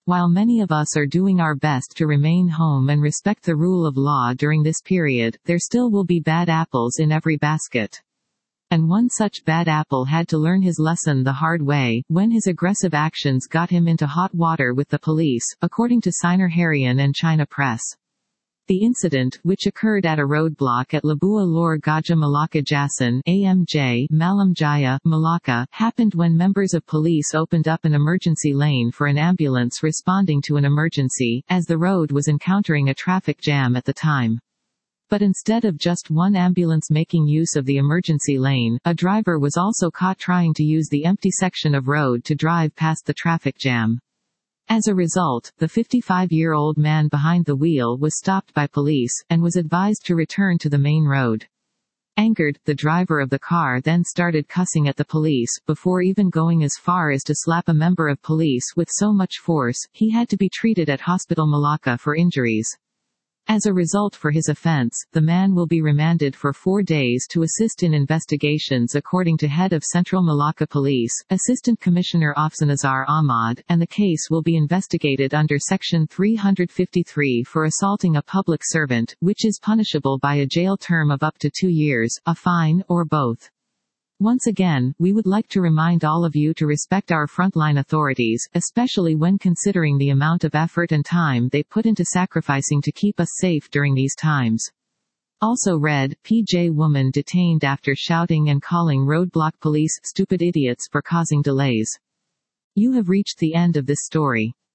While many of us are doing our best to remain home and respect the rule of law during this period, there still will be bad apples in every basket. And one such bad apple had to learn his lesson the hard way, when his aggressive actions got him into hot water with the police, according to Siner Harian and China Press. The incident, which occurred at a roadblock at Labua Lor Gajah Malacca Jasan AMJ, Malam Jaya, Malacca, happened when members of police opened up an emergency lane for an ambulance responding to an emergency, as the road was encountering a traffic jam at the time. But instead of just one ambulance making use of the emergency lane, a driver was also caught trying to use the empty section of road to drive past the traffic jam. As a result, the 55-year-old man behind the wheel was stopped by police, and was advised to return to the main road. Angered, the driver of the car then started cussing at the police, before even going as far as to slap a member of police with so much force, he had to be treated at Hospital Malacca for injuries. As a result for his offense, the man will be remanded for 4 days to assist in investigations according to head of Central Malacca Police, Assistant Commissioner Afsanazar Ahmad, and the case will be investigated under Section 353 for assaulting a public servant, which is punishable by a jail term of up to 2 years, a fine, or both. Once again, we would like to remind all of you to respect our frontline authorities, especially when considering the amount of effort and time they put into sacrificing to keep us safe during these times. Also read, PJ woman detained after shouting and calling roadblock police stupid idiots for causing delays. You have reached the end of this story.